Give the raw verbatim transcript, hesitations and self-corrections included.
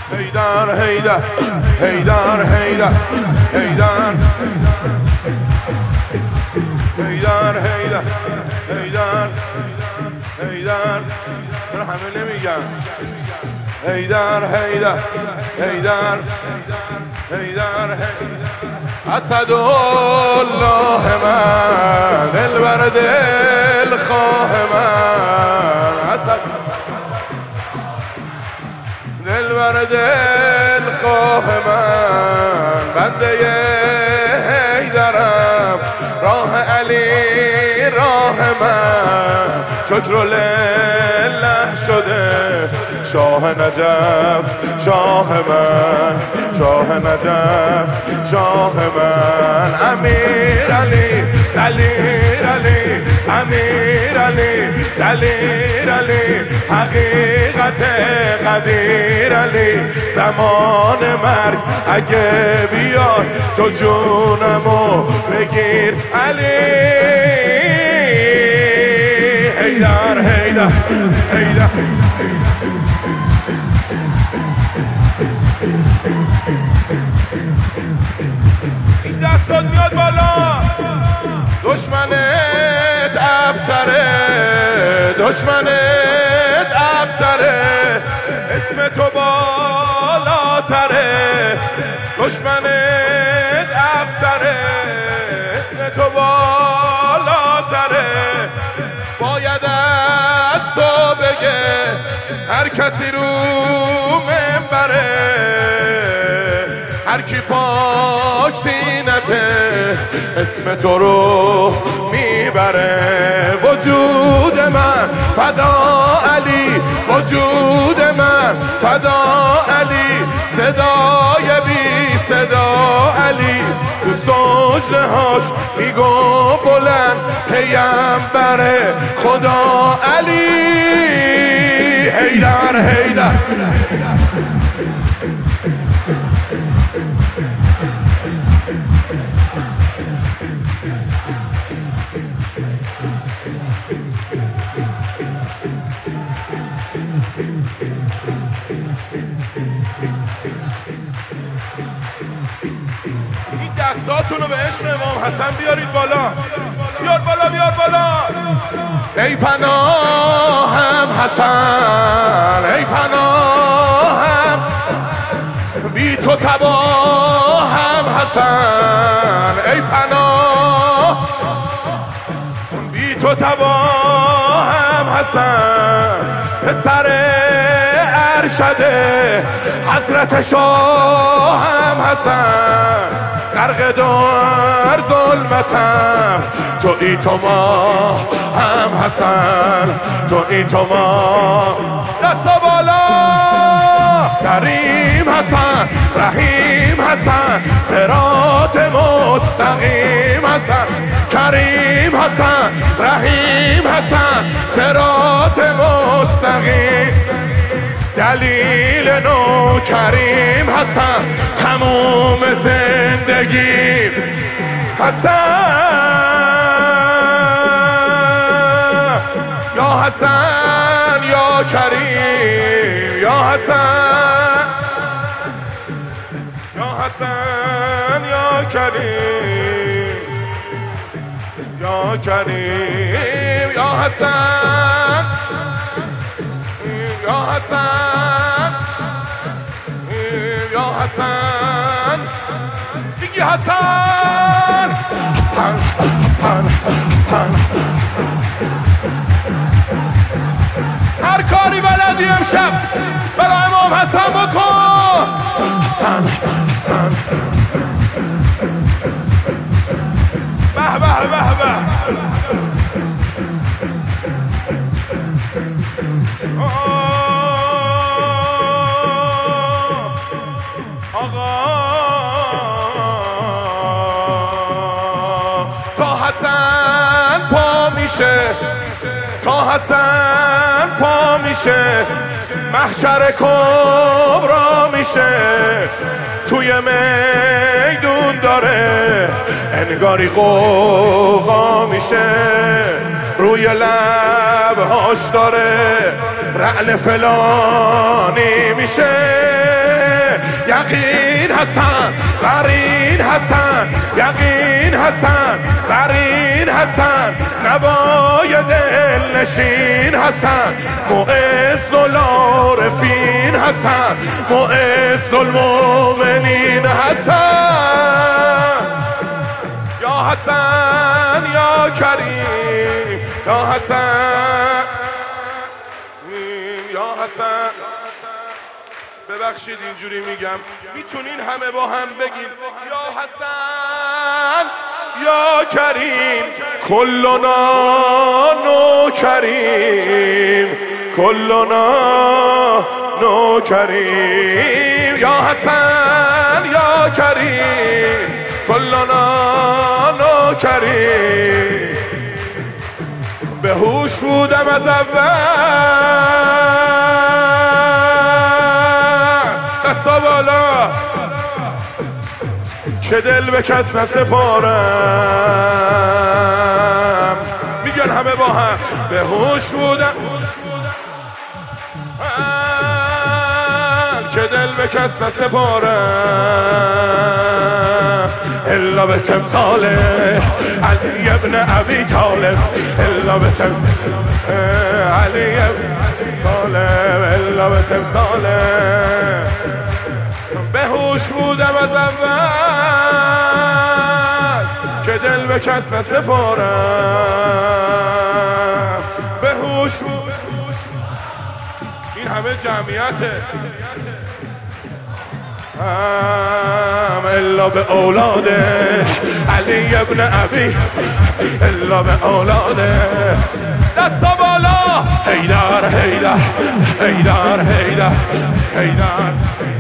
هیدر هیدر هیدر هیدر هیدر هیدر هیدر هیدر هیدر چرا همه نمیگن هیدر هیدر هیدر هیدر اسد الله من دلبر دل خواه من اسد دلبر دل خواه من بنده هیدرم راه علی راه من شکر لله شده شاه نجف شاه من شاه نجف شاه من امیر علی دلیر علی امیر علی دلیر علی حقیقت قدیر علی زمان مرگ اگه بیای تو جونمو بگیر علی هیدر هیدر هیدر این دستات میاد بالا دشمنت ابتره دشمنت ابتره اسم تو بالاتره دشمنت ابتره اسم تو بالاتره باید از تو بگه هر کسی رو منبره هر کی پاک دینته اسم تو رو میبره وجود من فدا علی وجود من فدا علی صدای بی صدا علی تو سجده هاش میگو بلند پیامبر خدا علی هیدر هیدر این دستاتونو به عشق امام حسن بیارید بالا بیار بالا بیار بالا ای پناهم حسن ای پناهم بی تو تباهم حسن ای پناه بی تو تباهم حسن پسر ارشده حضرت شاهم حسن غرق در ظلمتم تو ای تو ما هم حسن تو ای تو ما دستا بالا کریم حسن رحیم حسن صراط مستقیم حسن کریم حسن رحیم حسن صراط مستقیم دلیل نو کریم حسن تموم زندگی حسن یا حسن یا کریم یا حسن یا حسن یا کریم یا کریم یا حسن یا حسن یا حسن دیگه حسن حسن حسن حسن هر کاری بلدی امشب برای امام حسن بکن حسن حسن به به به به تا حسن پا میشه تا حسن پا میشه محشر کبرا میشه توی میدون داره انگاری قوقا میشه روی لبهاش داره رعل فلانی میشه یقین حسن برین حسن یقین حسن برین حسن نوای دل نشین حسن معز العارفین حسن معز المؤمنین حسن یا حسن یا کریم یا حسن یا حسن. ببخشید اینجوری میگم، میتونین همه با هم بگیم یا حسن یا کریم کلنا نوکریم کلنا نوکریم یا حسن یا کریم کلنا نوکریم. به هوش بودم از اول دستا بالا که دل به کس نسپارم. میگن همه با هم به هوش بودم که دل به کس نسپارم الا به تمثال علی ابن ابی طالب الا به تمثال علی ابن طالب الا به تمثال. به هوش بودم از اول که دل به کس نسپارم به هوش بود. این همه جمعیته الا به اولاده علی ابن ابی الا به اولاده دستا بالا حیدر حیدر حیدر حیدر حیدر